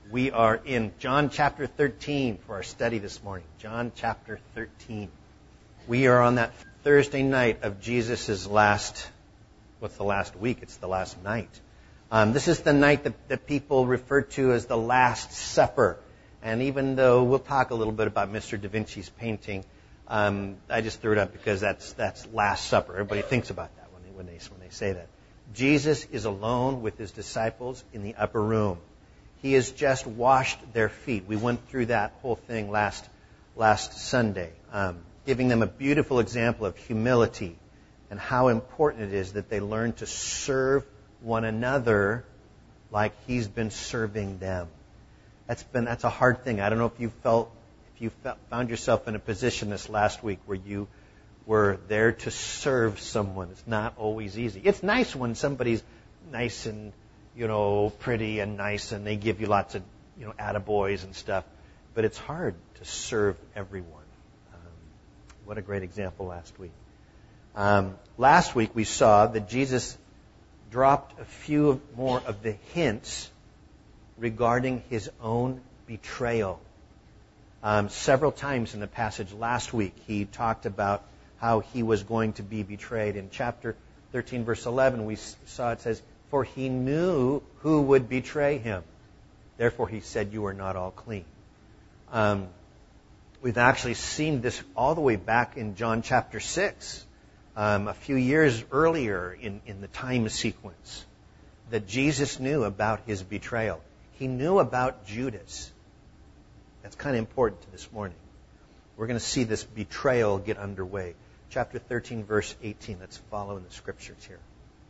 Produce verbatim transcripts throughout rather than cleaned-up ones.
We are in John chapter thirteen for our study this morning. John chapter thirteen. We are on that Thursday night of Jesus' last, what's the last week? It's the last night. Um, this is the night that, that people refer to as the Last Supper. And even though we'll talk a little bit about Mister Da Vinci's painting, um, I just threw it up because that's that's Last Supper. Everybody thinks about that when they, when they, when they say that. Jesus is alone with his disciples in the upper room. He has just washed their feet. We went through that whole thing last last Sunday, um, giving them a beautiful example of humility and how important it is that they learn to serve one another like he's been serving them. That's been that's a hard thing. I don't know if you felt if you felt, found yourself in a position this last week where you were there to serve someone. It's not always easy. It's nice when somebody's nice and you know, pretty and nice, and they give you lots of, you know, attaboys and stuff. But it's hard to serve everyone. Um, what a great example last week. Um, last week we saw that Jesus dropped a few more of the hints regarding his own betrayal. Um, several times in the passage last week, he talked about how he was going to be betrayed. In chapter thirteen, verse eleven, we saw it says, "For he knew who would betray him. Therefore he said, you are not all clean." Um, we've actually seen this all the way back in John chapter six, um, a few years earlier in, in the time sequence, that Jesus knew about his betrayal. He knew about Judas. That's kind of important to this morning. We're going to see this betrayal get underway. Chapter thirteen, verse eighteen. Let's follow in the scriptures here.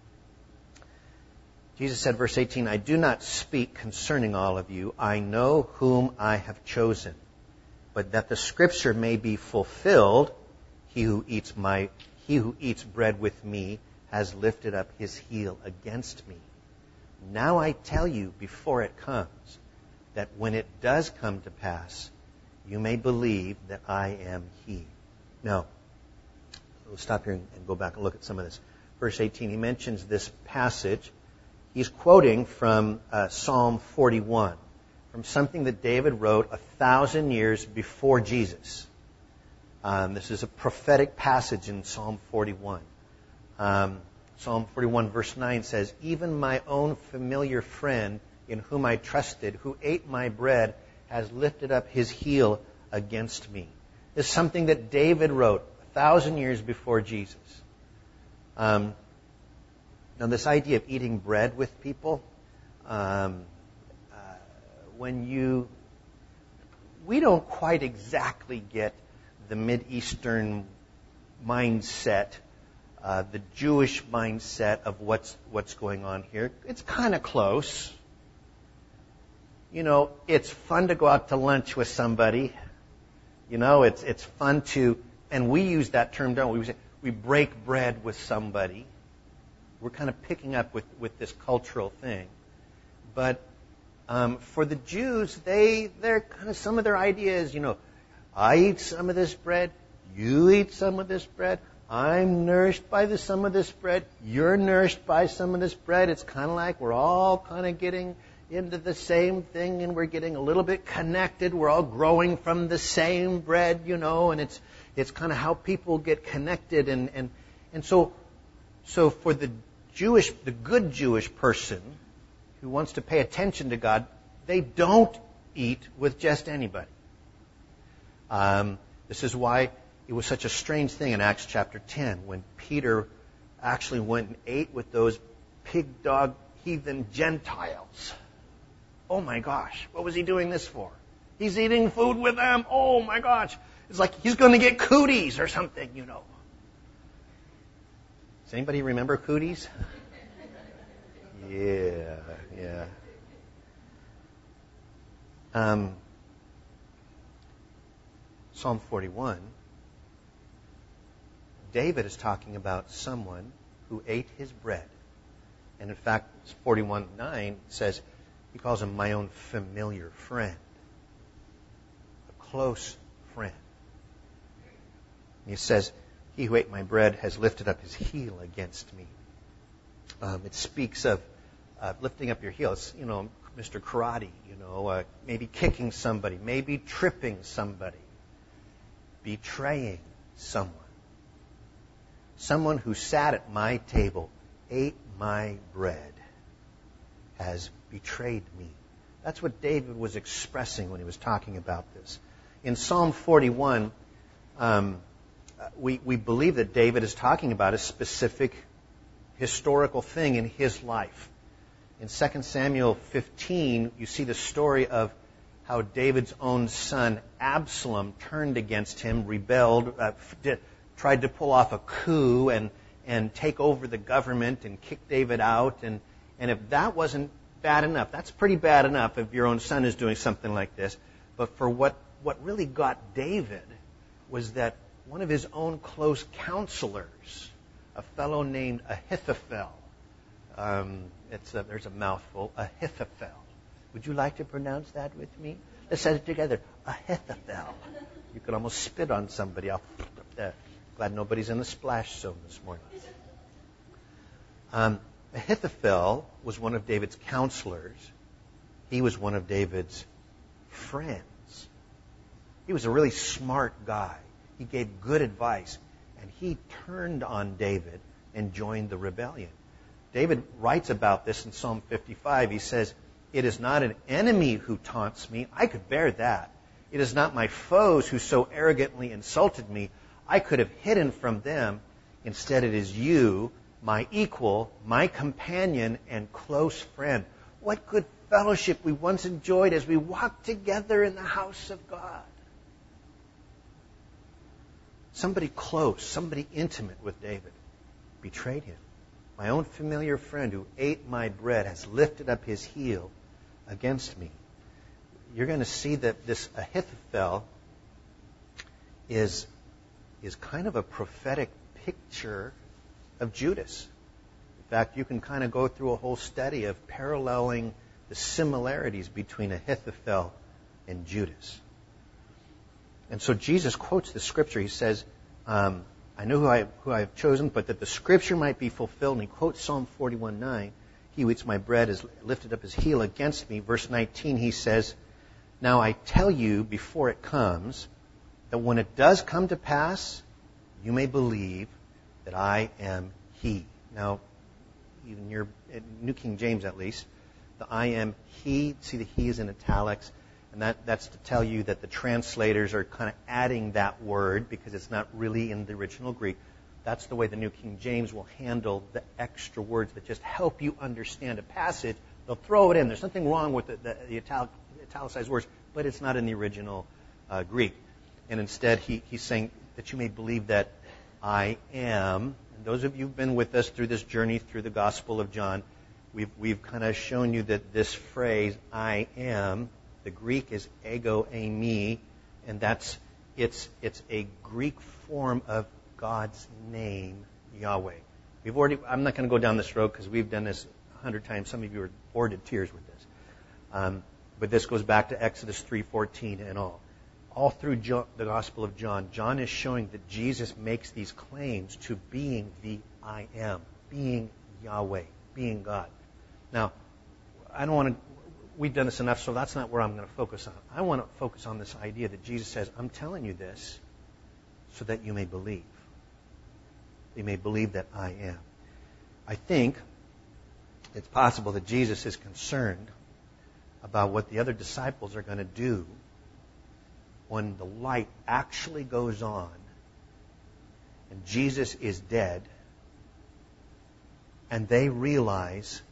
Jesus said, verse eighteen, "I do not speak concerning all of you. I know whom I have chosen. But that the scripture may be fulfilled, he who eats my, he who eats bread with me has lifted up his heel against me. Now I tell you before it comes, that when it does come to pass, you may believe that I am he." Now, we'll stop here and go back and look at some of this. Verse eighteen, he mentions this passage. He's quoting from uh, Psalm forty-one, from something that David wrote a thousand years before Jesus. Um, this is a prophetic passage in Psalm forty-one. Um, Psalm forty-one verse nine says, "Even my own familiar friend in whom I trusted, who ate my bread, has lifted up his heel against me." This is something that David wrote a thousand years before Jesus. Um, Now, this idea of eating bread with people, um, uh, when you, we don't quite exactly get the Mideastern mindset, uh, the Jewish mindset of what's what's going on here. It's kind of close. You know, it's fun to go out to lunch with somebody. You know, it's it's fun to, and we use that term, don't we? We say we break bread with somebody. We're kind of picking up with, with this cultural thing. But um, for the Jews, they, they're kind of, some of their ideas, you know, I eat some of this bread, you eat some of this bread, I'm nourished by the, some of this bread, you're nourished by some of this bread. It's kind of like we're all kind of getting into the same thing and we're getting a little bit connected. We're all growing from the same bread, you know, and it's it's kind of how people get connected. And, and, and so, so for the Jewish, the good Jewish person who wants to pay attention to God, they don't eat with just anybody. Um, this is why it was such a strange thing in Acts chapter ten when Peter actually went and ate with those pig dog heathen Gentiles. Oh my gosh, what was he doing this for? He's eating food with them. Oh my gosh. It's like he's going to get cooties or something, you know. Does anybody remember cooties? Yeah, yeah. Um, Psalm forty-one, David is talking about someone who ate his bread. And in fact, forty-one nine says, he calls him my own familiar friend. A close friend. He says, he who ate my bread has lifted up his heel against me. Um, it speaks of uh, lifting up your heel. It's, you know, Mister Karate, you know, uh, maybe kicking somebody, maybe tripping somebody, betraying someone. Someone who sat at my table, ate my bread, has betrayed me. That's what David was expressing when he was talking about this. In Psalm forty-one, um, we, we believe that David is talking about a specific historical thing in his life. In Second Samuel fifteen, you see the story of how David's own son, Absalom, turned against him, rebelled, uh, did, tried to pull off a coup and, and take over the government and kick David out. And, and if that wasn't bad enough, that's pretty bad enough if your own son is doing something like this. But for what, what really got David was that one of his own close counselors, a fellow named Ahithophel, um, it's a, there's a mouthful, Ahithophel. Would you like to pronounce that with me? Let's say it together. Ahithophel. You could almost spit on somebody. I'll, uh, glad nobody's in the splash zone this morning. Um, Ahithophel was one of David's counselors. He was one of David's friends. He was a really smart guy. He gave good advice. And he turned on David and joined the rebellion. David writes about this in Psalm fifty-five. He says, "It is not an enemy who taunts me. I could bear that. It is not my foes who so arrogantly insulted me. I could have hidden from them. Instead, it is you, my equal, my companion, and close friend." What good fellowship we once enjoyed as we walked together in the house of God. Somebody close, somebody intimate with David betrayed him. My own familiar friend who ate my bread has lifted up his heel against me. You're going to see that this Ahithophel is, is kind of a prophetic picture of Judas. In fact, you can kind of go through a whole study of paralleling the similarities between Ahithophel and Judas. And so Jesus quotes the scripture. He says, um, I know who I, who I have chosen, but that the scripture might be fulfilled. And he quotes Psalm forty-one nine. He who eats my bread has lifted up his heel against me. Verse nineteen, he says, now I tell you before it comes, that when it does come to pass, you may believe that I am he. Now, even your New King James at least, the I am he, see the he is in italics. And that, that's to tell you that the translators are kind of adding that word because it's not really in the original Greek. That's the way the New King James will handle the extra words that just help you understand a passage. They'll throw it in. There's nothing wrong with the, the, the italic, italicized words, but it's not in the original uh, Greek. And instead, he, he's saying that you may believe that I am. And those of you who've been with us through this journey through the Gospel of John, we've, we've kind of shown you that this phrase, I am, the Greek is ego eimi, and that's it's it's a Greek form of God's name, Yahweh. We've already. I'm not going to go down this road because we've done this a hundred times. Some of you are bored to tears with this, um, but this goes back to Exodus three fourteen and all. All through John, the Gospel of John, John is showing that Jesus makes these claims to being the I am, being Yahweh, being God. Now, I don't want to. We've done this enough, so that's not where I'm going to focus on. I want to focus on this idea that Jesus says, I'm telling you this so that you may believe. You may believe that I am. I think it's possible that Jesus is concerned about what the other disciples are going to do when the light actually goes on and Jesus is dead and they realize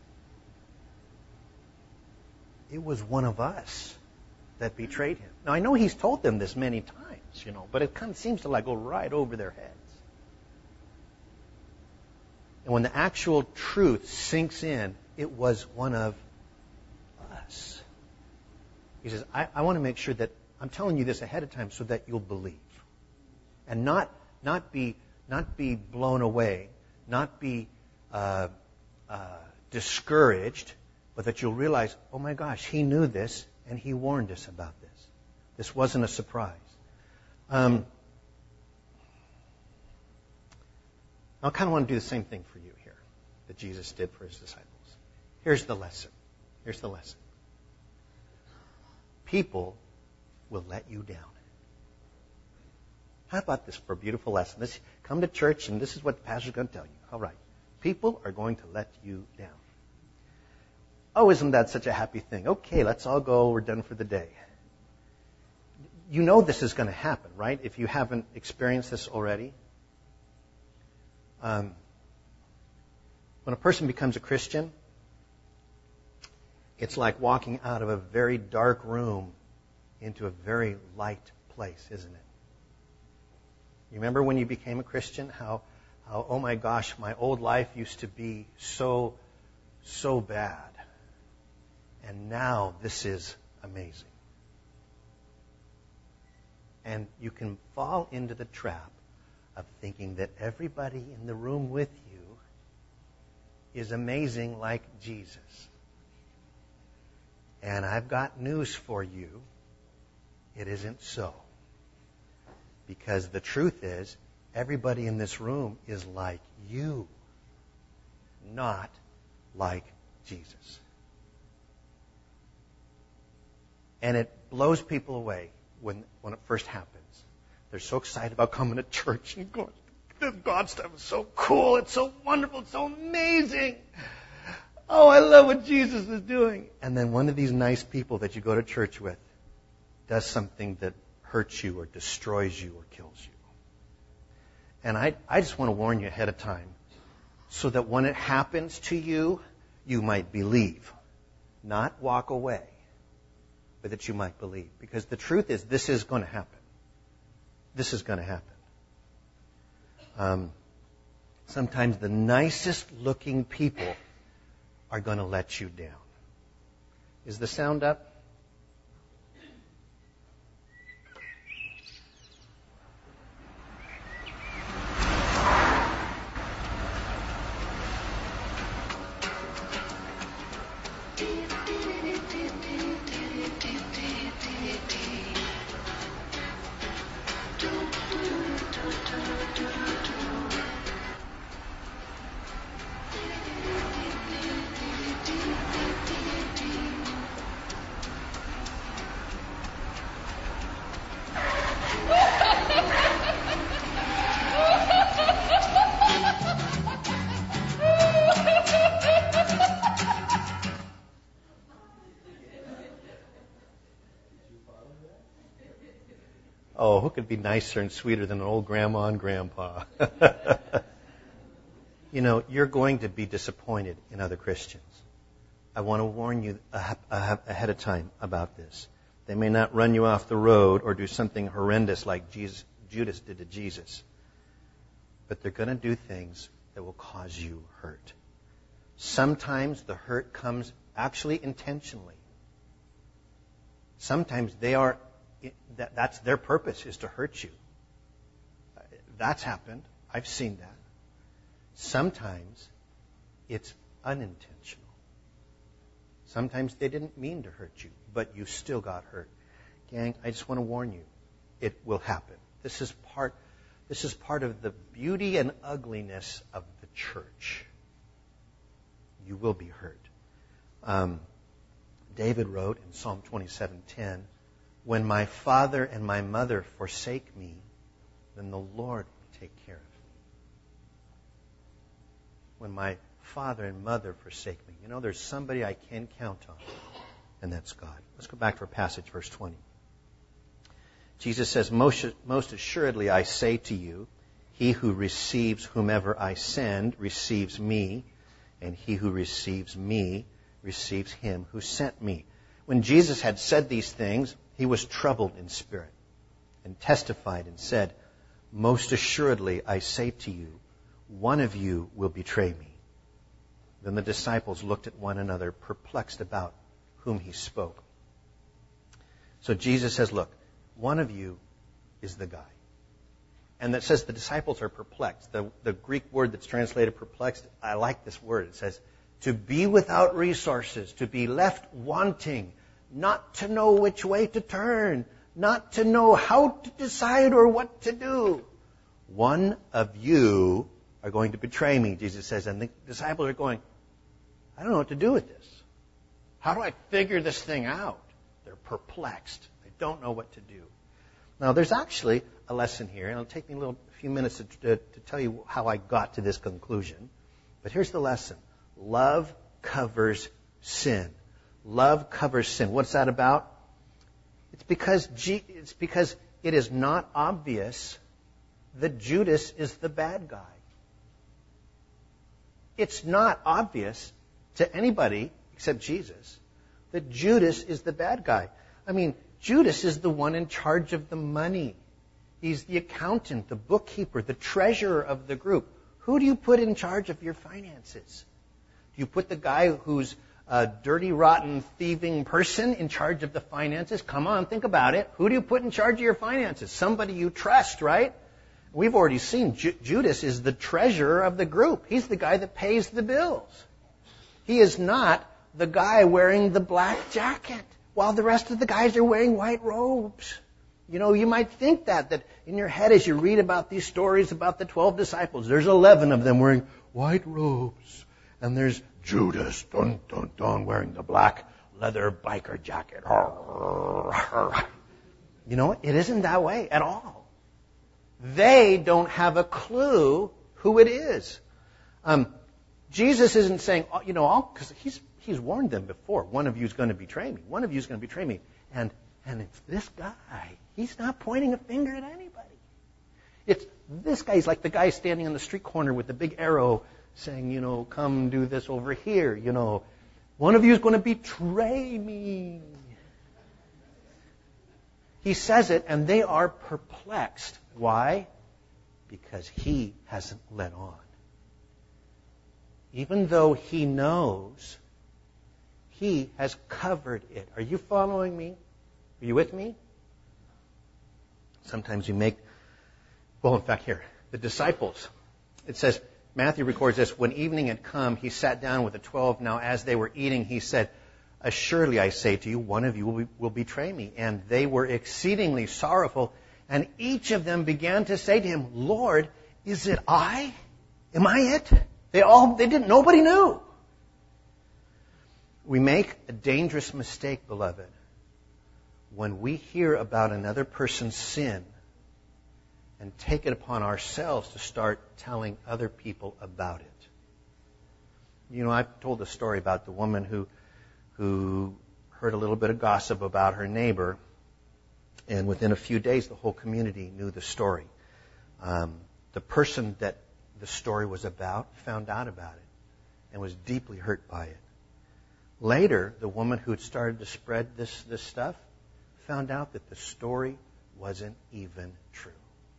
it was one of us that betrayed him. Now, I know he's told them this many times, you know, but it kind of seems to like go right over their heads. And when the actual truth sinks in, it was one of us. He says, I, I want to make sure that I'm telling you this ahead of time so that you'll believe. And not not be not be blown away, not be uh, uh, discouraged, but that you'll realize, oh my gosh, he knew this and he warned us about this. This wasn't a surprise. Um, I kind of want to do the same thing for you here that Jesus did for his disciples. Here's the lesson. Here's the lesson. people will let you down. How about this for a beautiful lesson? This, come to church and this is what the pastor's going to tell you. All right. People are going to let you down. Oh, isn't that such a happy thing? Okay, let's all go. We're done for the day. You know this is going to happen, right? If you haven't experienced this already. Um, when a person becomes a Christian, it's like walking out of a very dark room into a very light place, isn't it? You remember when you became a Christian, how, how, oh my gosh, my old life used to be so, so bad. And now this is amazing. And you can fall into the trap of thinking that everybody in the room with you is amazing like Jesus. And I've got news for you. It isn't so. Because the truth is, everybody in this room is like you, not like Jesus. And it blows people away when, when it first happens. They're so excited about coming to church and going, this God stuff is so cool, it's so wonderful, it's so amazing. Oh, I love what Jesus is doing. And then one of these nice people that you go to church with does something that hurts you or destroys you or kills you. And I, I just want to warn you ahead of time so that when it happens to you, you might believe. Not walk away, but that you might believe. Because the truth is, this is going to happen. This is going to happen. Um, sometimes the nicest looking people are going to let you down. Is the sound up? Oh, who could be nicer and sweeter than an old grandma and grandpa? You know, you're going to be disappointed in other Christians. I want to warn you ahead of time about this. They may not run you off the road or do something horrendous like Jesus, Judas did to Jesus. But they're going to do things that will cause you hurt. Sometimes the hurt comes actually intentionally. Sometimes they are That, that's their purpose, is to hurt you. That's happened. I've seen that. Sometimes it's unintentional. Sometimes they didn't mean to hurt you, but you still got hurt. Gang, I just want to warn you, it will happen. This is part, this is part of the beauty and ugliness of the church. You will be hurt. Um, David wrote in Psalm twenty-seven ten, when my father and my mother forsake me, then the Lord will take care of me. When my father and mother forsake me. You know, there's somebody I can count on, and that's God. Let's go back to our passage, verse twenty. Jesus says, most, most assuredly I say to you, he who receives whomever I send receives me, and he who receives me receives him who sent me. When Jesus had said these things, he was troubled in spirit and testified and said, most assuredly I say to you, one of you will betray me. Then the disciples looked at one another, perplexed about whom he spoke. So Jesus says, look, one of you is the guy. And that says the disciples are perplexed. The, the Greek word that's translated perplexed, I like this word. It says, to be without resources, to be left wanting, not to know which way to turn, not to know how to decide or what to do. One of you are going to betray me, Jesus says. And the disciples are going, I don't know what to do with this. How do I figure this thing out? They're perplexed. They don't know what to do. Now, there's actually a lesson here, and it'll take me a little a few minutes to, to, to tell you how I got to this conclusion. But here's the lesson. Love covers sin. Love covers sin. What's that about? It's because G, it's because it is not obvious that Judas is the bad guy. It's not obvious to anybody except Jesus that Judas is the bad guy. I mean, Judas is the one in charge of the money. He's the accountant, the bookkeeper, the treasurer of the group. Who do you put in charge of your finances? Do you put the guy who's a dirty, rotten, thieving person in charge of the finances? Come on, think about it. Who do you put in charge of your finances? Somebody you trust, right? We've already seen Ju- Judas is the treasurer of the group. He's the guy that pays the bills. He is not the guy wearing the black jacket while the rest of the guys are wearing white robes. You know, you might think that, that in your head as you read about these stories about the twelve disciples, there's eleven of them wearing white robes. And there's Judas, dun, dun, dun, wearing the black leather biker jacket. You know, it isn't that way at all. They don't have a clue who it is. Um, Jesus isn't saying, oh, you know, because he's he's warned them before. One of you is going to betray me. One of you is going to betray me. And and it's this guy. He's not pointing a finger at anybody. It's this guy. He's like the guy standing on the street corner with the big arrow saying, you know, come do this over here. You know, one of you is going to betray me. He says it, and they are perplexed. Why? Because he hasn't let on. Even though he knows, he has covered it. Are you following me? Are you with me? Sometimes you make, well, in fact, here, the disciples. It says, Matthew records this, when evening had come, he sat down with the twelve. Now, as they were eating, he said, assuredly, I say to you, one of you will, be, will betray me. And they were exceedingly sorrowful. And each of them began to say to him, Lord, is it I? Am I it? They all, they didn't, nobody knew. We make a dangerous mistake, beloved, when we hear about another person's sin and take it upon ourselves to start telling other people about it. You know, I've told the story about the woman who who heard a little bit of gossip about her neighbor, and within a few days, the whole community knew the story. Um, the person that the story was about found out about it and was deeply hurt by it. Later, the woman who had started to spread this, this stuff found out that the story wasn't even true.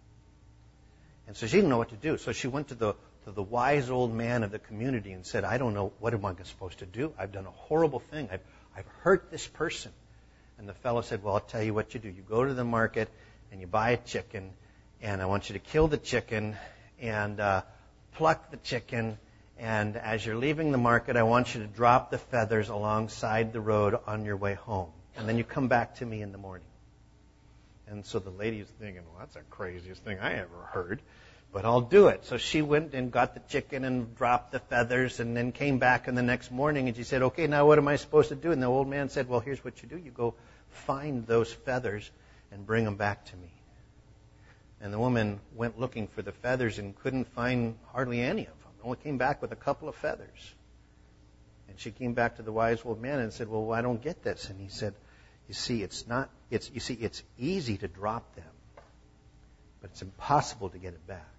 And so she didn't know what to do. So she went to the to the wise old man of the community and said, I don't know, what am I supposed to do? I've done a horrible thing. I've, I've hurt this person. And the fellow said, well, I'll tell you what you do. You go to the market and you buy a chicken, and I want you to kill the chicken and uh, pluck the chicken. And as you're leaving the market, I want you to drop the feathers alongside the road on your way home. And then you come back to me in the morning. And so the lady is thinking, well, that's the craziest thing I ever heard, but I'll do it. So she went and got the chicken and dropped the feathers and then came back in the next morning and she said, okay, now what am I supposed to do? And the old man said, well, here's what you do. You go find those feathers and bring them back to me. And the woman went looking for the feathers and couldn't find hardly any of them. Only came back with a couple of feathers. And she came back to the wise old man and said, well, I don't get this. And he said, you see, it's not, it's, you see, it's easy to drop them, but it's impossible to get it back.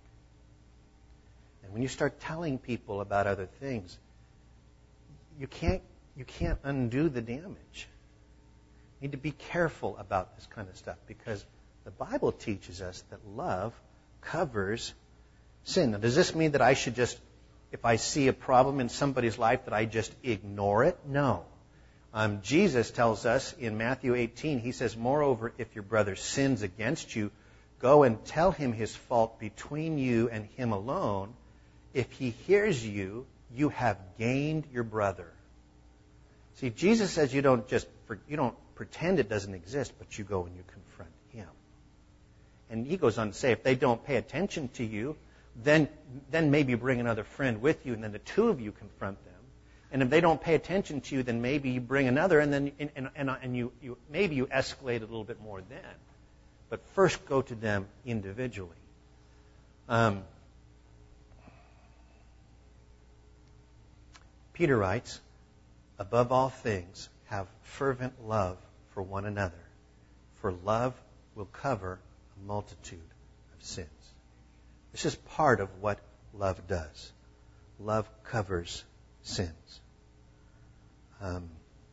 And when you start telling people about other things, you can't, you can't undo the damage. You need to be careful about this kind of stuff because the Bible teaches us that love covers sin. Now, does this mean that I should just, if I see a problem in somebody's life, that I just ignore it? No. Um, Jesus tells us in Matthew eighteen, he says, moreover, if your brother sins against you, go and tell him his fault between you and him alone. If he hears you, you have gained your brother. See, Jesus says you don't just, you don't pretend it doesn't exist, but you go and you confront him. And he goes on to say, if they don't pay attention to you, then, then maybe bring another friend with you, and then the two of you confront them. And if they don't pay attention to you, then maybe you bring another, and then and, and, and, and you, you maybe you escalate a little bit more then. But first go to them individually. Um, Peter writes, above all things, have fervent love for one another, for love will cover a multitude of sins. This is part of what love does. Love covers sins. Um,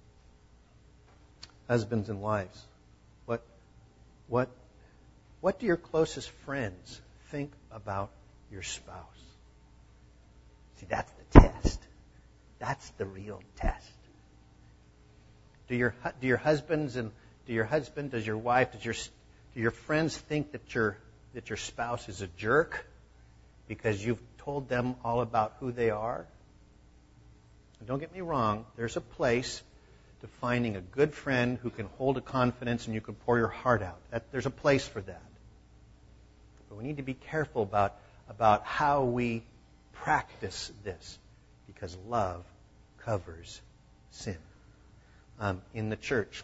husbands and wives, what, what, what do your closest friends think about your spouse? See, that's the test. That's the real test. Do your do your husbands and do your husband, does your wife, does your do your friends think that your that your spouse is a jerk because you've told them all about who they are? And don't get me wrong, there's a place to finding a good friend who can hold a confidence and you can pour your heart out. That, there's a place for that. But we need to be careful about about how we practice this, because love covers sin. Um, in the church,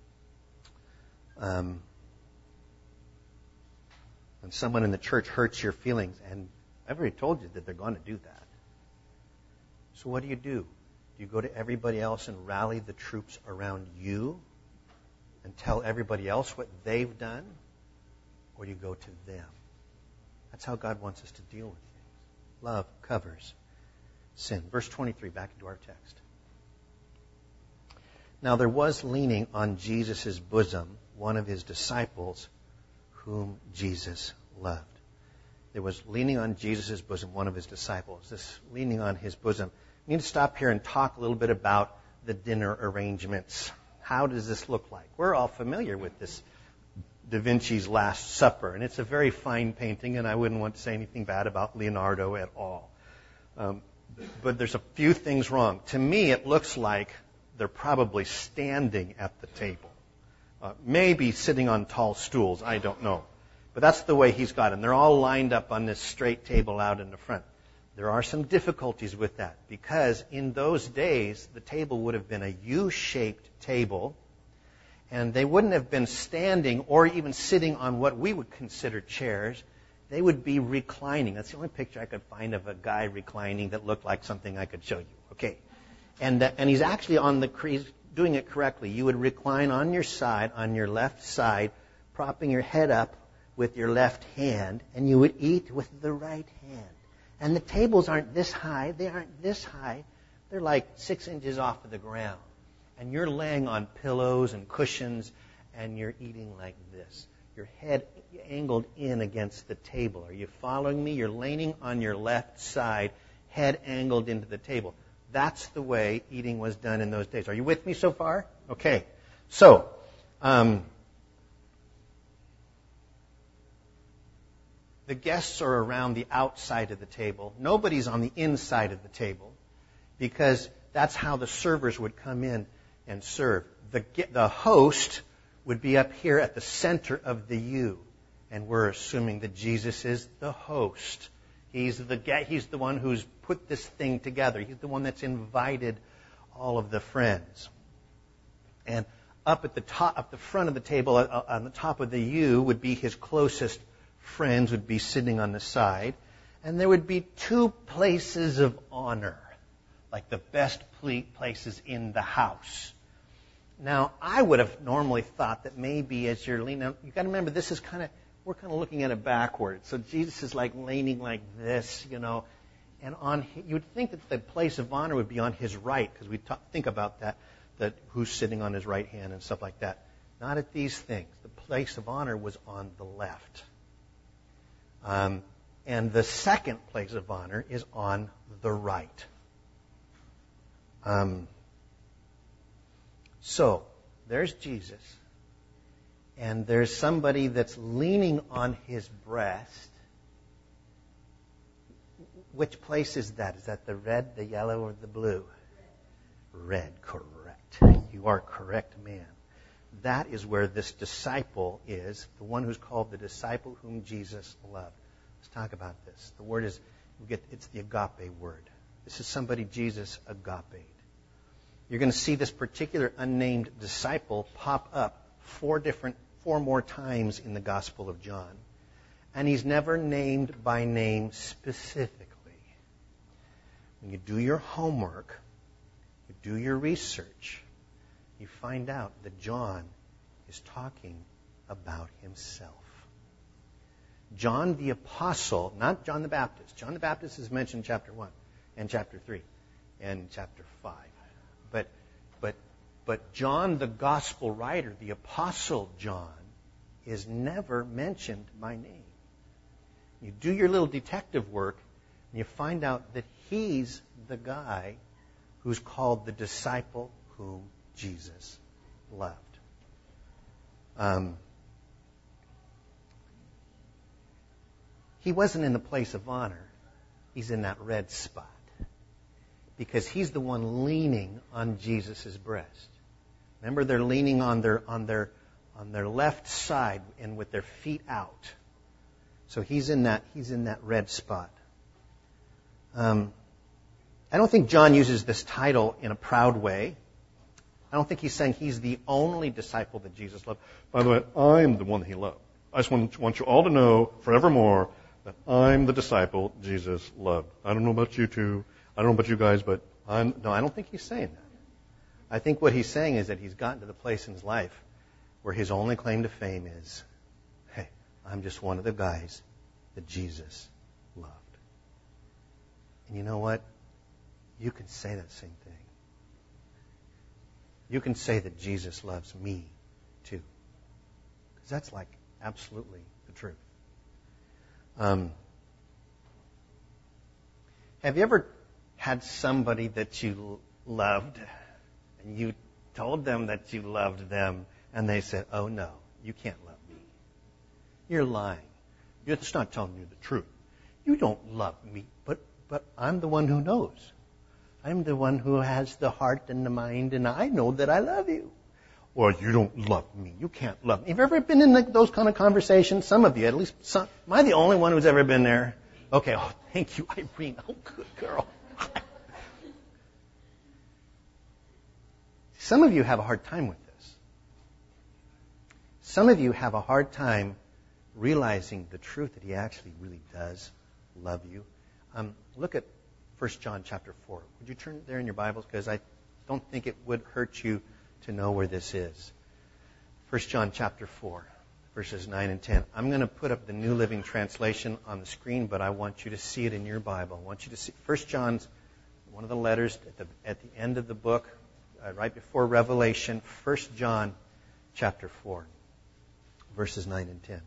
um, when someone in the church hurts your feelings, and I've already told you that they're going to do that. So what do you do? Do you go to everybody else and rally the troops around you and tell everybody else what they've done? Or do you go to them? That's how God wants us to deal with things. Love covers sin. Verse twenty-three, back into our text. Now there was leaning on Jesus' bosom one of his disciples whom Jesus loved. There was leaning on Jesus' bosom one of his disciples. This leaning on his bosom. We need to stop here and talk a little bit about the dinner arrangements. How does this look like? We're all familiar with this Da Vinci's Last Supper, and it's a very fine painting, and I wouldn't want to say anything bad about Leonardo at all. Um, but there's a few things wrong. To me, it looks like they're probably standing at the table. Uh, maybe sitting on tall stools, I don't know. But that's the way he's got them. They're all lined up on this straight table out in the front. There are some difficulties with that, because in those days, the table would have been a U-shaped table, and they wouldn't have been standing or even sitting on what we would consider chairs. They would be reclining. That's the only picture I could find of a guy reclining that looked like something I could show you. Okay. And uh, and he's actually on the he's doing it correctly. You would recline on your side, on your left side, propping your head up with your left hand, and you would eat with the right hand. And the tables aren't this high. They aren't this high. They're like six inches off of the ground. And you're laying on pillows and cushions, and you're eating like this. Your head angled in against the table. Are you following me? You're leaning on your left side, head angled into the table. That's the way eating was done in those days. Are you with me so far? Okay. So, um, the guests are around the outside of the table. Nobody's on the inside of the table, because that's how the servers would come in and serve. The, the host would be up here at the center of the U, and we're assuming that Jesus is the host. He's the he's the one who's put this thing together. He's the one that's invited all of the friends. And up at the top, up the front of the table, uh, on the top of the U, would be his closest friends, would be sitting on the side, and there would be two places of honor, like the best places in the house. Now, I would have normally thought that maybe as you're leaning, you've got to remember, this is kind of, we're kind of looking at it backwards. So Jesus is like leaning like this, you know, and on, you would think that the place of honor would be on his right, because we talk, think about that, that who's sitting on his right hand and stuff like that. Not at these things. The place of honor was on the left. Um, and the second place of honor is on the right. Um, so, there's Jesus, and there's somebody that's leaning on his breast. Which place is that? Is that the red, the yellow, or the blue? Red, correct. You are correct, man. That is where this disciple is, the one who's called the disciple whom Jesus loved. Let's talk about this. The word is, we get, it's the agape word. This is somebody Jesus agape. you're going to see this particular unnamed disciple pop up four different, four more times in the Gospel of John. And he's never named by name specifically. When you do your homework, you do your research, you find out that John is talking about himself. John the Apostle, not John the Baptist. John the Baptist is mentioned in chapter one and chapter three and chapter five. But, but, but John the Gospel writer, the Apostle John, is never mentioned by name. You do your little detective work, and you find out that he's the guy who's called the disciple whom Jesus loved. Um, he wasn't in the place of honor. He's in that red spot. Because he's the one leaning on Jesus' breast. Remember, they're leaning on their, on their, on their left side and with their feet out. So he's in that, he's in that red spot. Um, I don't think John uses this title in a proud way. I don't think he's saying he's the only disciple that Jesus loved. By the way, I'm the one that he loved. I just want, want you all to know forevermore that I'm the disciple Jesus loved. I don't know about you two. I don't know about you guys, but I'm, no, I don't think he's saying that. I think what he's saying is that he's gotten to the place in his life where his only claim to fame is, hey, I'm just one of the guys that Jesus loved. And you know what? You can say that same thing. You can say that Jesus loves me too. Because that's like absolutely the truth. Um, have you ever had somebody that you loved and you told them that you loved them and they said, oh no, you can't love me. You're lying. You're just not telling you the truth. You don't love me, but, but I'm the one who knows. I'm the one who has the heart and the mind, and I know that I love you. Or you don't love me. You can't love me. Have you ever been in like those kind of conversations? Some of you, at least some. Am I the only one who's ever been there? Okay, oh, thank you, Irene. Oh, good girl. Some of you have a hard time with this. Some of you have a hard time realizing the truth that he actually really does love you. Um, look at First John chapter four. Would you turn there in your Bibles? Because I don't think it would hurt you to know where this is. First John chapter four, verses nine and ten. I'm going to put up the New Living Translation on the screen, but I want you to see it in your Bible. I want you to see First John's, one of the letters at the, at the end of the book, uh, right before Revelation, First John chapter four, verses nine and ten.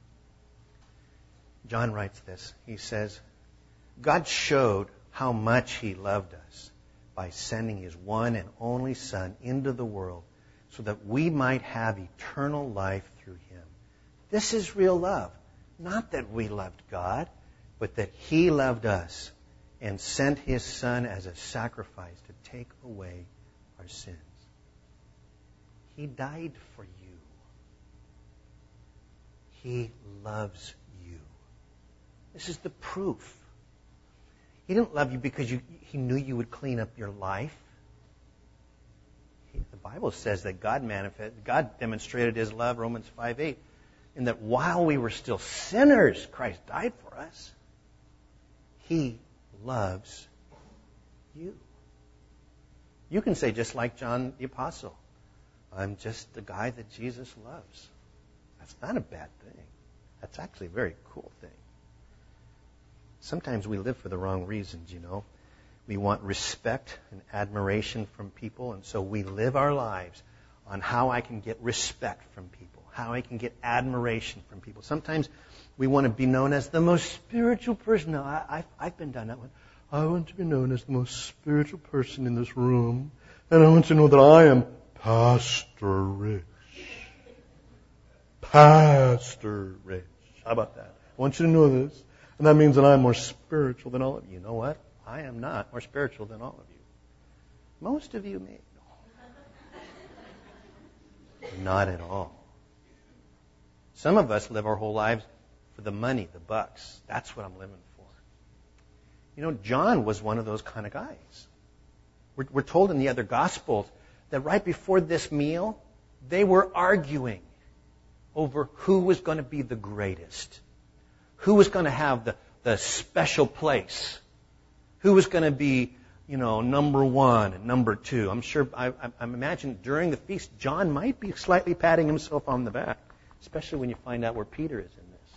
John writes this. He says, God showed how much he loved us by sending his one and only Son into the world so that we might have eternal life through him. This is real love. Not that we loved God, but that he loved us and sent his Son as a sacrifice to take away our sins. He died for you. He loves you. This is the proof. He didn't love you because you, he knew you would clean up your life. He, the Bible says that God manifested, God demonstrated his love, Romans five eight, in that while we were still sinners, Christ died for us. He loves you. You can say just like John the Apostle, I'm just the guy that Jesus loves. That's not a bad thing. That's actually a very cool thing. Sometimes we live for the wrong reasons, you know. We want respect and admiration from people, and so we live our lives on how I can get respect from people, how I can get admiration from people. Sometimes we want to be known as the most spiritual person. No, I, I've, I've been down that one. I want to be known as the most spiritual person in this room, and I want to know that I am Pastor Rich. Pastor Rich. How about that? I want you to know this. And that means that I'm more spiritual than all of you. You know what? I am not more spiritual than all of you. Most of you may. Not at all. Some of us live our whole lives for the money, the bucks. That's what I'm living for. You know, John was one of those kind of guys. We're, we're told in the other Gospels that right before this meal, they were arguing over who was going to be the greatest, who was going to have the, the special place, who was going to be, you know, number one and number two. I'm sure, I, I, I imagine during the feast, John might be slightly patting himself on the back, especially when you find out where Peter is in this.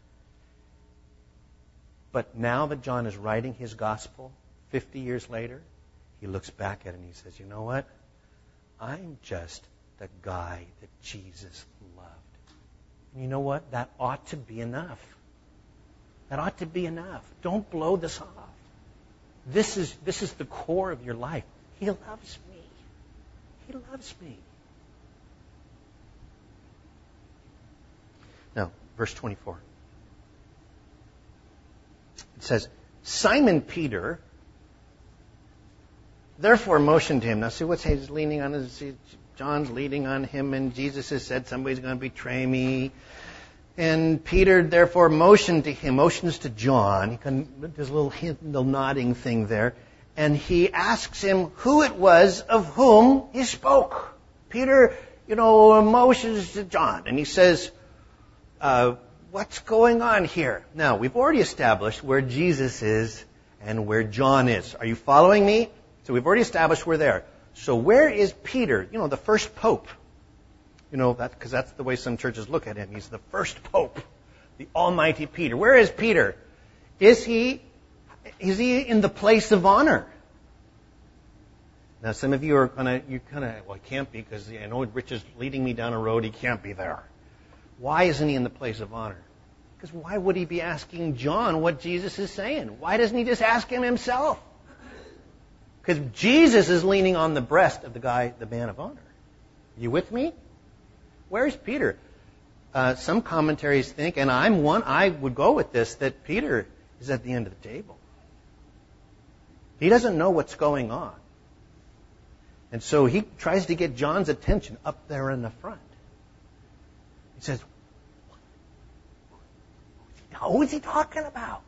But now that John is writing his gospel, fifty years later, he looks back at it and he says, you know what? I'm just the guy that Jesus loved. And you know what? That ought to be enough. That ought to be enough. Don't blow this off. This is, this is the core of your life. He loves me. He loves me. Now, verse twenty-four. It says, Simon Peter therefore motioned to him. Now see what's he's leaning on his, John's leaning on him, and Jesus has said somebody's going to betray me. And Peter therefore motioned to him, motions to John. He can, there's a little hint, little nodding thing there. And he asks him who it was of whom he spoke. Peter, you know, motions to John. And he says, uh, what's going on here? Now, we've already established where Jesus is and where John is. Are you following me? So we've already established we're there. So where is Peter? You know, the first pope. You know, that because that's the way some churches look at him. He's the first pope, the almighty Peter. Where is Peter? Is he, is he in the place of honor? Now, some of you are kind of, you kind of, well, he can't be because I know Rich is leading me down a road. He can't be there. Why isn't he in the place of honor? Because why would he be asking John what Jesus is saying? Why doesn't he just ask him himself? Because Jesus is leaning on the breast of the guy, the man of honor. You with me? Where's Peter? Uh, some commentaries think, and I'm one, I would go with this, that Peter is at the end of the table. He doesn't know what's going on. And so he tries to get John's attention up there in the front. He says, who is he talking about?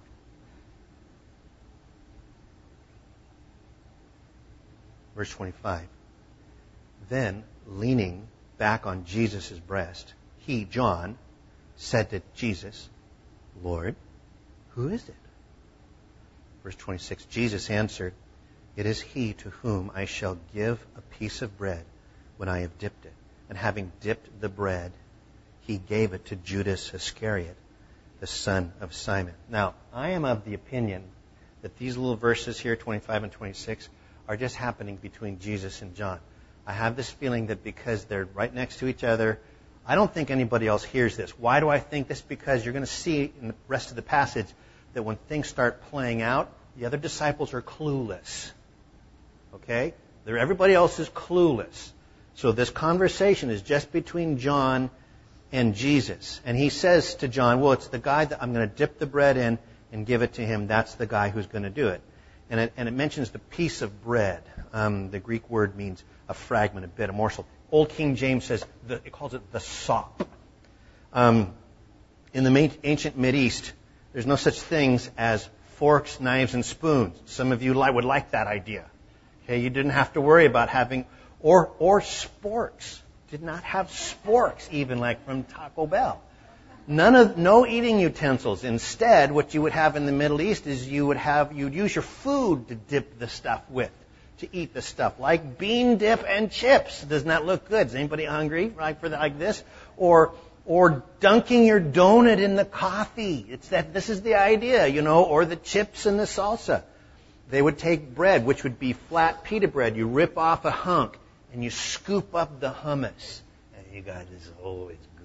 Verse twenty-five. Then, leaning back on Jesus' breast, he, John, said to Jesus, Lord, who is it? Verse twenty-six, Jesus answered, it is he to whom I shall give a piece of bread when I have dipped it. And having dipped the bread, he gave it to Judas Iscariot, the son of Simon. Now, I am of the opinion that these little verses here, twenty-five and twenty-six, are just happening between Jesus and John. I have this feeling that because they're right next to each other, I don't think anybody else hears this. Why do I think this? Because you're going to see in the rest of the passage that when things start playing out, the other disciples are clueless. Okay? They're, everybody else is clueless. So this conversation is just between John and Jesus. And he says to John, well, it's the guy that I'm going to dip the bread in and give it to him. That's the guy who's going to do it. And it, and it mentions the piece of bread. Um, the Greek word means a fragment, a bit, a morsel. Old King James says, the, it calls it the sop. Um, in the ancient Mideast, there's no such things as forks, knives, and spoons. Some of you li- would like that idea. Okay, you didn't have to worry about having, or or sporks. Did not have sporks, even like from Taco Bell. None of, no eating utensils. Instead, what you would have in the Middle East is you would have, you'd use your food to dip the stuff with, to eat the stuff, like bean dip and chips. Does not look good. Is anybody hungry, right, for the, like this? Or, or dunking your donut in the coffee. It's that, this is the idea, you know, or the chips and the salsa. They would take bread, which would be flat pita bread. You rip off a hunk and you scoop up the hummus. And you got this, oh, it's good.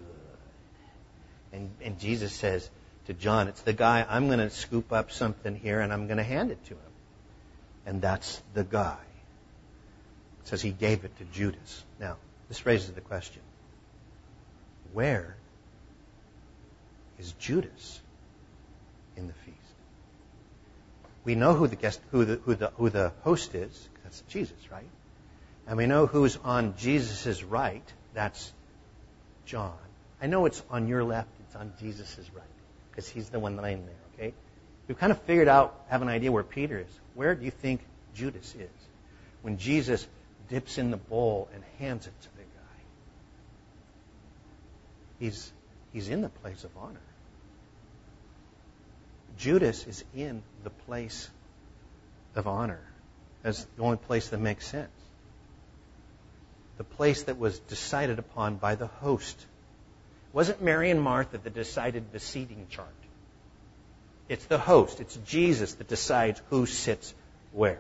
And, and Jesus says to John, it's the guy, I'm going to scoop up something here and I'm going to hand it to him. And that's the guy. It says he gave it to Judas. Now, this raises the question. Where is Judas in the feast? We know who the guest, who the, who the, who the host is. That's Jesus, right? And we know who's on Jesus' right. That's John. I know it's on your left. It's on Jesus' right. Because he's the one laying there, okay? We've kind of figured out, have an idea where Peter is. Where do you think Judas is? when Jesus dips in the bowl and hands it to the guy. He's, he's in the place of honor. Judas is in the place of honor. That's the only place that makes sense. The place that was decided upon by the host. It wasn't Mary and Martha that decided the seating chart. It's the host. It's Jesus that decides who sits where.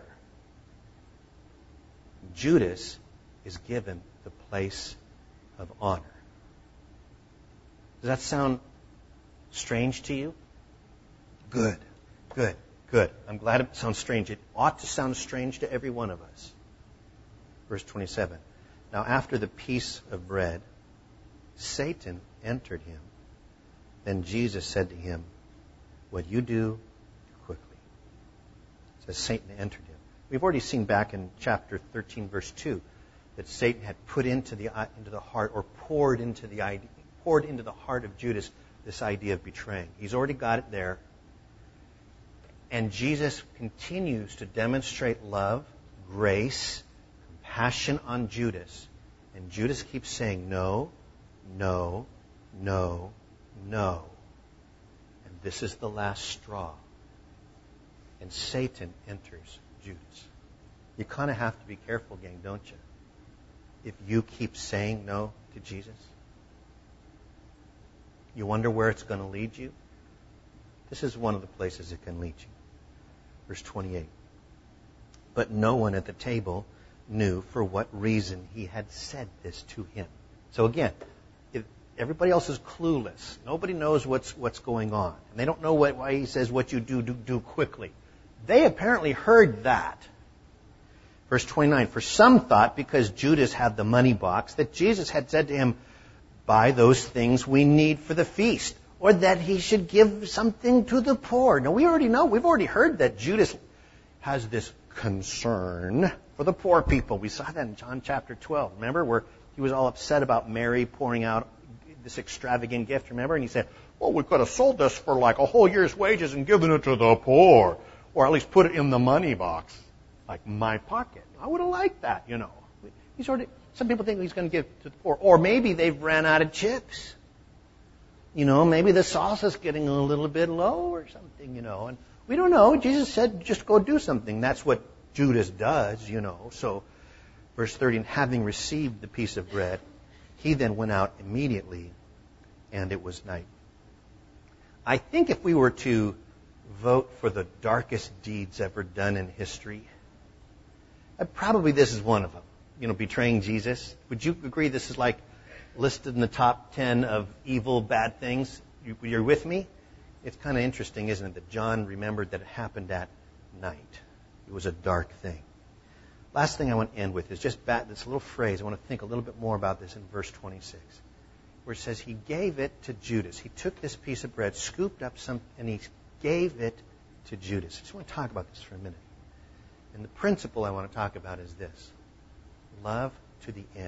Judas is given the place of honor. Does that sound strange to you? Good, good, good. I'm glad it sounds strange. It ought to sound strange to every one of us. Verse twenty-seven. Now after the piece of bread, Satan entered him. Then Jesus said to him, what you do, quickly. It says Satan entered him. We've already seen back in chapter thirteen, verse two, that Satan had put into the into the heart, or poured into the idea, poured into the heart of Judas this idea of betraying. He's already got it there. And Jesus continues to demonstrate love, grace, compassion on Judas. And Judas keeps saying, no, no, no, no. And this is the last straw. And Satan enters Judas. You kind of have to be careful, gang, don't you? If you keep saying no to Jesus. You wonder where it's going to lead you? This is one of the places it can lead you. Verse twenty-eight. But no one at the table knew for what reason he had said this to him. So again, if everybody else is clueless. Nobody knows what's what's going on. And they don't know what, why he says what you do, do, do quickly. They apparently heard that. Verse twenty-nine. For some thought, because Judas had the money box, that Jesus had said to him, buy those things we need for the feast, or that he should give something to the poor. Now, we already know, we've already heard that Judas has this concern for the poor people. We saw that in John chapter twelve. Remember, where he was all upset about Mary pouring out this extravagant gift, remember? And he said, well, we could have sold this for like a whole year's wages and given it to the poor, or at least put it in the money box, like my pocket. I would have liked that, you know. He's already, some people think he's going to give to the poor. Or maybe they've ran out of chips. You know, maybe the salsa's getting a little bit low or something, you know. And we don't know. Jesus said, just go do something. That's what Judas does, you know. So, verse thirty, and having received the piece of bread, he then went out immediately, and it was night. I think if we were to vote for the darkest deeds ever done in history, probably this is one of them. You know, betraying Jesus. Would you agree this is like listed in the top ten of evil, bad things? You, you're with me? It's kind of interesting, isn't it, that John remembered that it happened at night. It was a dark thing. Last thing I want to end with is just back this little phrase. I want to think a little bit more about this in verse twenty-six, where it says he gave it to Judas. He took this piece of bread, scooped up some, and he gave it to Judas. I just want to talk about this for a minute. And the principle I want to talk about is this. Love to the end.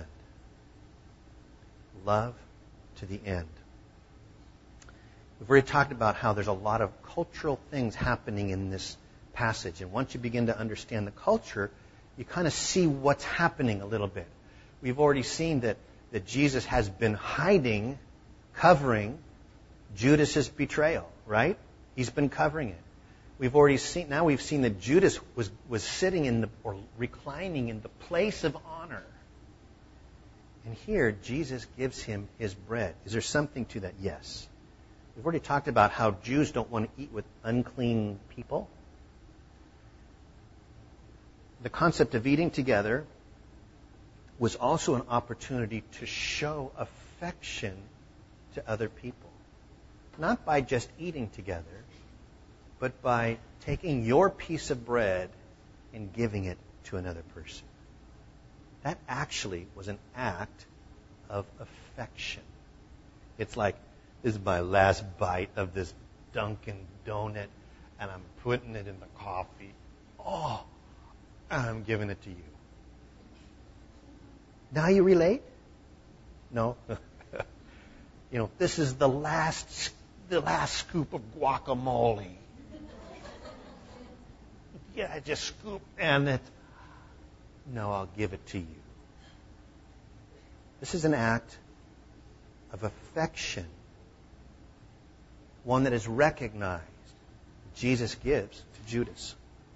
Love to the end. We've already talked about how there's a lot of cultural things happening in this passage. And once you begin to understand the culture, you kind of see what's happening a little bit. We've already seen that, that Jesus has been hiding, covering Judas's betrayal, right? He's been covering it. We've already seen, now we've seen that Judas was, was sitting in the, or reclining in the place of honor. And here, Jesus gives him his bread. Is there something to that? Yes. We've already talked about how Jews don't want to eat with unclean people. The concept of eating together was also an opportunity to show affection to other people. Not by just eating together, but by taking your piece of bread and giving it to another person. That actually was an act of affection. It's like, this is my last bite of this Dunkin' Donut, and I'm putting it in the coffee. Oh, I'm giving it to you. Now you relate? No? You know, this is the last, the last scoop of No, I'll give it to you. This is an act of affection, one that is recognized. Jesus gives to Judas.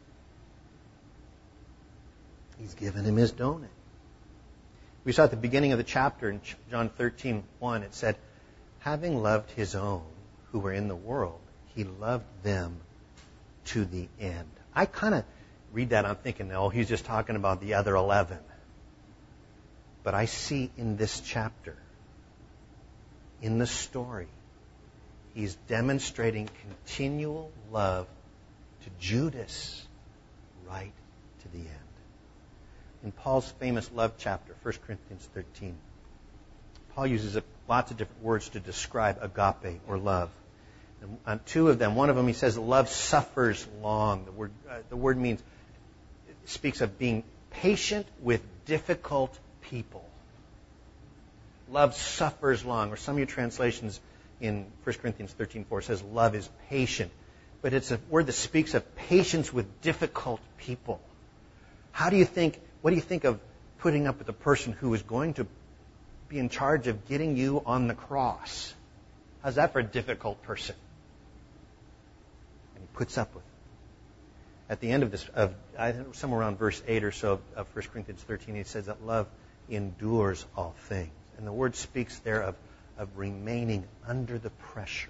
He's given him his donut. We saw at the beginning of the chapter in John thirteen one, it said, having loved his own who were in the world, he loved them to the end. I kind of read that, I'm thinking, oh, he's just talking about the other eleven. But I see in this chapter, in the story, he's demonstrating continual love to Judas right to the end. In Paul's famous love chapter, First Corinthians thirteen, Paul uses lots of different words to describe agape or love. And on two of them, one of them he says, love suffers long. The word, uh, the word means, it speaks of being patient with difficult people. Love suffers long. Or some of your translations in First Corinthians thirteen four says love is patient. But it's a word that speaks of patience with difficult people. How do you think, what do you think of putting up with a person who is going to be in charge of getting you on the cross? How's that for a difficult person? And he puts up with it. At the end of this, of I think somewhere around verse eight or so of, of First Corinthians thirteen, he says that love endures all things. And the word speaks there of, of remaining under the pressure.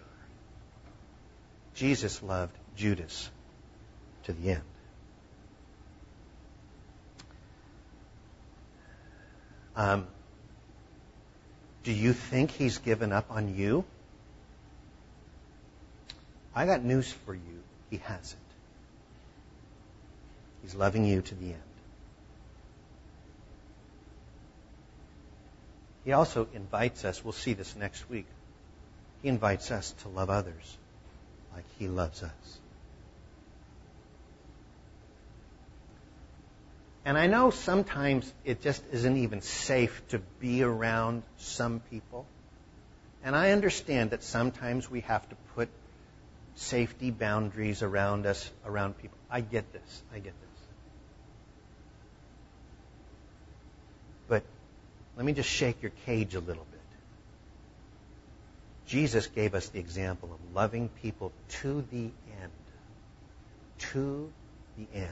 Jesus loved Judas to the end. Um, do you think he's given up on you? I got news for you. He hasn't. He's loving you to the end. He also invites us, we'll see this next week, he invites us to love others like he loves us. And I know sometimes it just isn't even safe to be around some people. And I understand that sometimes we have to put safety boundaries around us, around people. I get this. I get this. But let me just shake your cage a little bit. Jesus gave us the example of loving people to the end. To the end.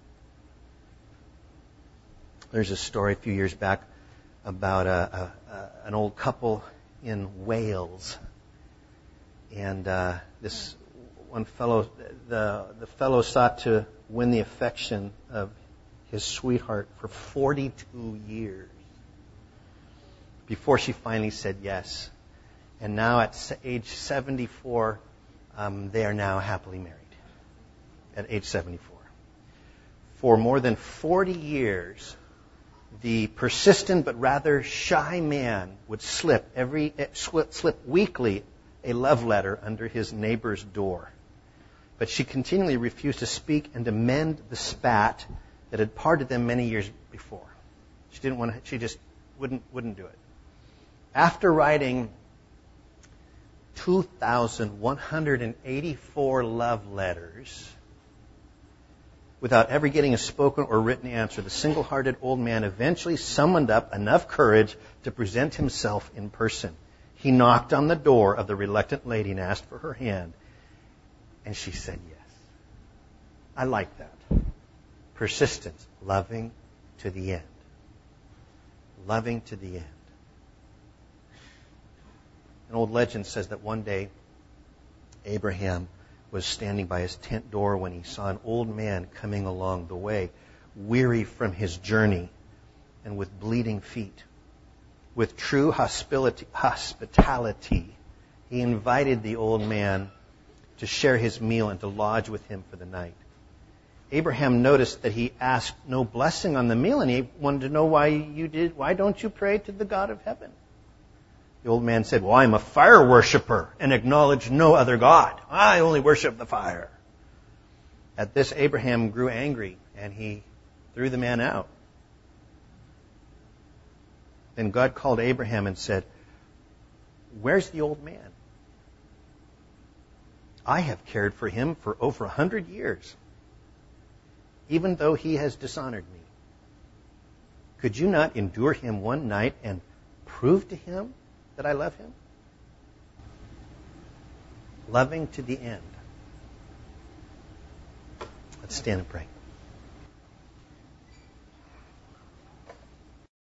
There's a story a few years back about a, a, a, an old couple in Wales. And uh, this one fellow, the, the fellow sought to win the affection of his sweetheart for forty-two years before she finally said yes. And now at age seventy-four, um, they are now happily married. At age seventy-four. For more than forty years, the persistent but rather shy man would slip every slip weekly a love letter under his neighbor's door. But she continually refused to speak and to mend the spat that had parted them many years before. She didn't want to, she just wouldn't wouldn't do it. After writing two thousand one hundred eighty-four love letters, without ever getting a spoken or written answer, the single-hearted old man eventually summoned up enough courage to present himself in person. He knocked on the door of the reluctant lady and asked for her hand, and she said yes. I like that. Persistence, loving to the end. Loving to the end. An old legend says that one day Abraham was standing by his tent door when he saw an old man coming along the way, weary from his journey and with bleeding feet. With true hospitality, hospitality, he invited the old man to share his meal and to lodge with him for the night. Abraham noticed that he asked no blessing on the meal, and he wanted to know why you did. Why don't you pray to the God of heaven? The old man said, well, I'm a fire worshiper and acknowledge no other God. I only worship the fire. At this, Abraham grew angry, and he threw the man out. Then God called Abraham and said, where's the old man? I have cared for him for over a hundred years, even though he has dishonored me. Could you not endure him one night and prove to him that I love him? Loving to the end. Let's stand and pray.